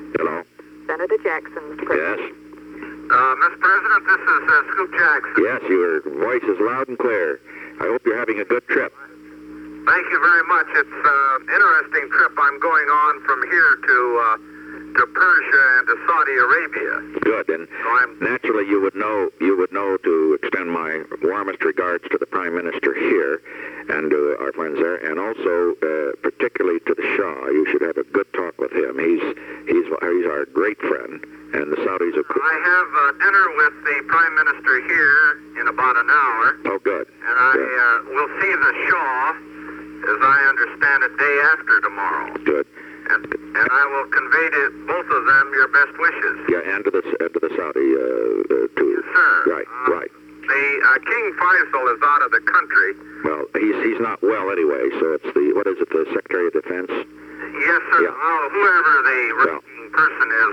Hello? Senator Jackson, Mr. President. Yes? Mr. President, this is Scoop Jackson. Yes, your voice is loud and clear. I hope you're having a good trip. Thank you very much. It's an interesting trip I'm going on from here to Persia and to Saudi Arabia. Good, and naturally you would know to extend my warmest regards to the Prime Minister here and to our friends there, and also particularly to the Shah. You should have a good talk with him. He's our great friend, and the Saudis have... I have dinner with the Prime Minister here in about an hour. Oh, good. And I will see the Shah, as I understand it, day after tomorrow. Good. And I will convey to both of them your best wishes. Yeah, and to the Saudi too. Yes, sir. Right, right. The King Faisal is out of the country. Well, he's not well anyway. So it's the the Secretary of Defense. Yes, sir. Yeah. Well, whoever the ranking person is,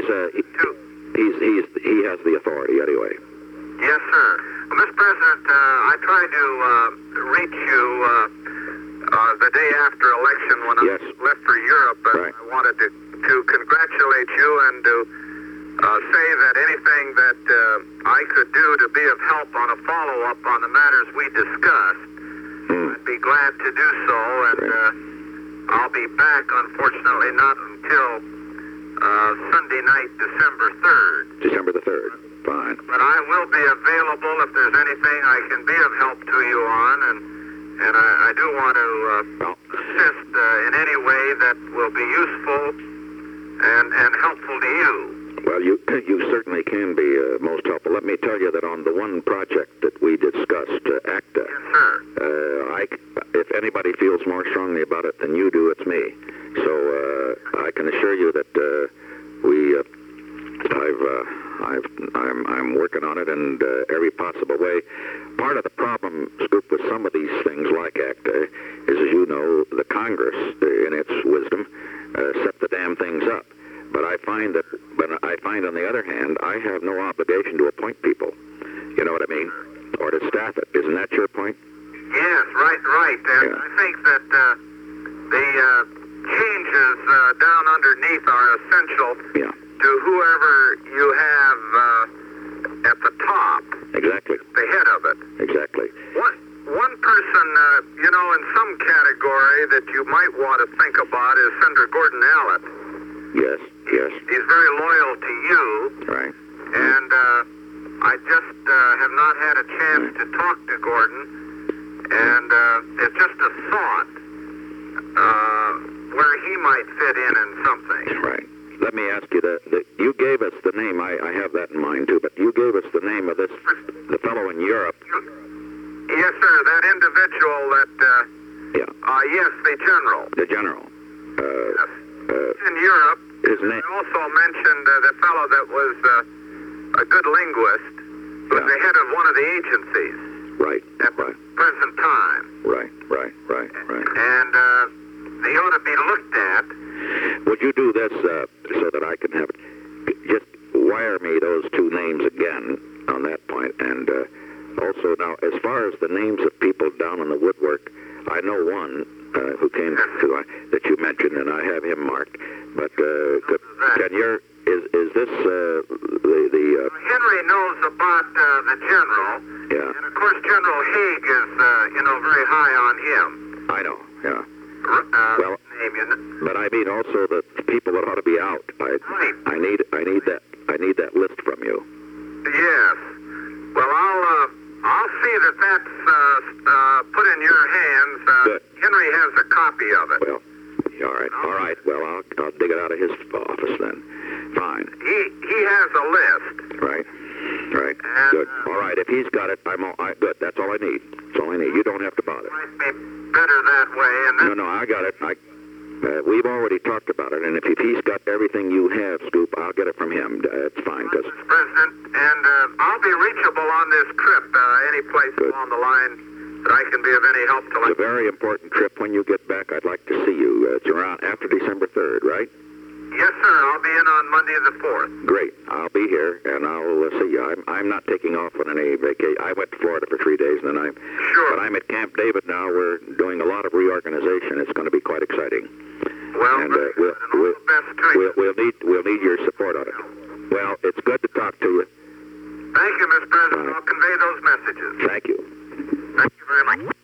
he has the authority anyway. Yes, sir. Well, Mr. President, I tried to reach you the day after election when I left for Europe, and I wanted to congratulate you and to say that anything that I could do to be of help on a follow-up on the matters we discussed, I'd be glad to do so, and I'll be back, unfortunately, not until Sunday night, December 3rd. December the 3rd. Fine. But I will be available if there's anything I can be of help to you on, and I do want to assist in any way that will be useful and helpful to you. Well, you certainly can be most helpful. Let me tell you that on the one project that we discussed, ACTA, yes, sir. If anybody feels more strongly about it than you do, it's me. So I can assure you that I'm working on it in every possible way. Part of the problem, Scoop, with some of these things like ACTA is, as you know, the Congress, in its wisdom, set the damn things up. But I find on the other hand, I have no obligation to appoint people. You know what I mean? Or to staff it. Isn't that your point? Yes, right. And I think that the changes down underneath are essential to whoever you have at the top. Exactly. The head of it. Exactly. One person, in some category that you might want to think about is Senator Gordon Allett. Yes. He's very loyal to you. Right. And I just have not had a chance to talk to Gordon. And it's just a thought where he might fit in something. Right. Let me ask you, you gave us the name, I have that in mind too, but you gave us the name of the fellow in Europe. Yes, sir, that individual that, yes, the general. The general. In Europe. His name. I also mentioned the fellow that was a good linguist, who was the head of one of the agencies. Right. At the present time. Right. And they ought to be looked at. Would you do this so that I can have it? Just wire me those two names again on that point. And also now, as far as the names of people down in the woodwork, I know one who came to that you mentioned, and I have him marked. But is this the Henry knows about the general. Yeah. And of course, General Haig is very high on him. I know. Yeah. Well, but I mean also the people that ought to be out. I need that list from you. Yes. Well, I'll see that that's put in your hands. Good. Henry has a copy of it. Well, all right. Well, I'll dig it out of his office then. Fine. He has a list. Right. And, good. All right. If he's got it, good. That's all I need. That's all I need. You don't have to bother. Might be better that way. And No, I got it. We've already talked about it, and if he's got everything you have, Scoop, I'll get it from him. It's fine. Mr. President, and I'll be reachable on this trip any place along the line that I can be of any help to. It's a very important trip. When you get back, I'd like to see you. It's around after December 3rd, right? Yes, sir. I'll be in on Monday the 4th. Great. I'll be here, and I'll see you. I'm not taking off on any vacation. I went to Florida for 3 days, and then but I'm at Camp David now. We're doing a lot of reorganization. It's going to be quite exciting. Well, and all the best to you. we'll need your support on it. Well, it's good to talk to you. Thank you, Mr. President. I'll convey those messages. Thank you. Thank you very much.